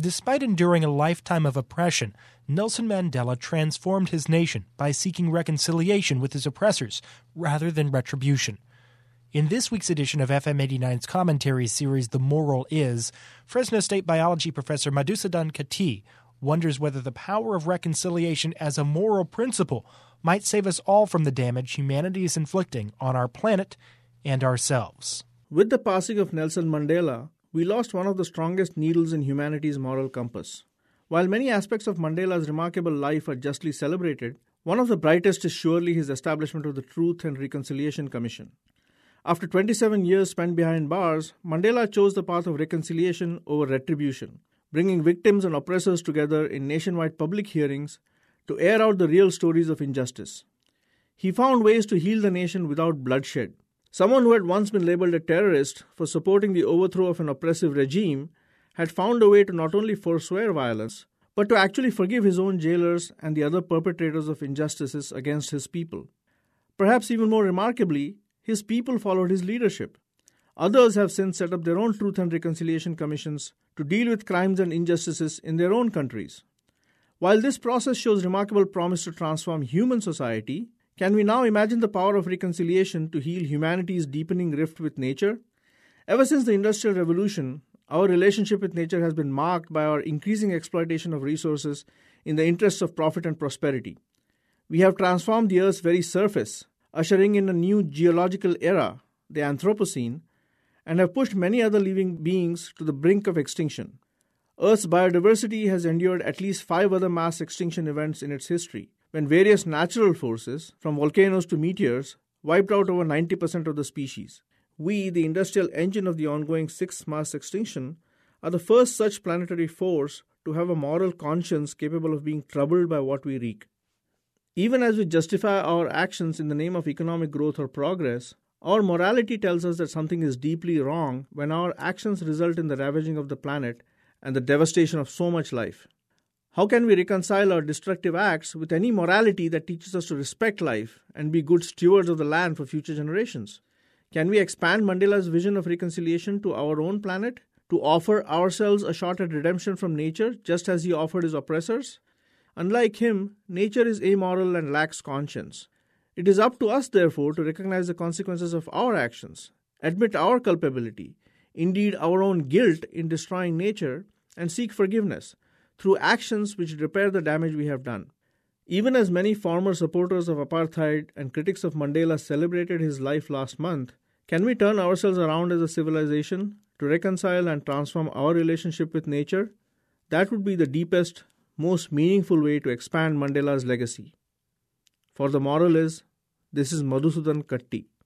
Despite enduring a lifetime of oppression, Nelson Mandela transformed his nation by seeking reconciliation with his oppressors rather than retribution. In this week's edition of FM 89's commentary series, The Moral Is, Fresno State biology professor Madhusudan Katti wonders whether the power of reconciliation as a moral principle might save us all from the damage humanity is inflicting on our planet and ourselves. With the passing of Nelson Mandela, we lost one of the strongest needles in humanity's moral compass. While many aspects of Mandela's remarkable life are justly celebrated, one of the brightest is surely his establishment of the Truth and Reconciliation Commission. After 27 years spent behind bars, Mandela chose the path of reconciliation over retribution, bringing victims and oppressors together in nationwide public hearings to air out the real stories of injustice. He found ways to heal the nation without bloodshed. Someone who had once been labeled a terrorist for supporting the overthrow of an oppressive regime had found a way to not only forswear violence, but to actually forgive his own jailers and the other perpetrators of injustices against his people. Perhaps even more remarkably, his people followed his leadership. Others have since set up their own Truth and Reconciliation Commissions to deal with crimes and injustices in their own countries. While this process shows remarkable promise to transform human society, can we now imagine the power of reconciliation to heal humanity's deepening rift with nature? Ever since the Industrial Revolution, our relationship with nature has been marked by our increasing exploitation of resources in the interests of profit and prosperity. We have transformed the Earth's very surface, ushering in a new geological era, the Anthropocene, and have pushed many other living beings to the brink of extinction. Earth's biodiversity has endured at least 5 other mass extinction events in its history, when various natural forces, from volcanoes to meteors, wiped out over 90% of the species. We, the industrial engine of the ongoing 6th mass extinction, are the first such planetary force to have a moral conscience capable of being troubled by what we wreak. Even as we justify our actions in the name of economic growth or progress, our morality tells us that something is deeply wrong when our actions result in the ravaging of the planet and the devastation of so much life. How can we reconcile our destructive acts with any morality that teaches us to respect life and be good stewards of the land for future generations? Can we expand Mandela's vision of reconciliation to our own planet, to offer ourselves a shot at redemption from nature just as he offered his oppressors? Unlike him, nature is amoral and lacks conscience. It is up to us, therefore, to recognize the consequences of our actions, admit our culpability, indeed our own guilt in destroying nature, and seek forgiveness through actions which repair the damage we have done. Even as many former supporters of apartheid and critics of Mandela celebrated his life last month, can we turn ourselves around as a civilization to reconcile and transform our relationship with nature? That would be the deepest, most meaningful way to expand Mandela's legacy. For The Moral Is, this is Madhusudan Katti.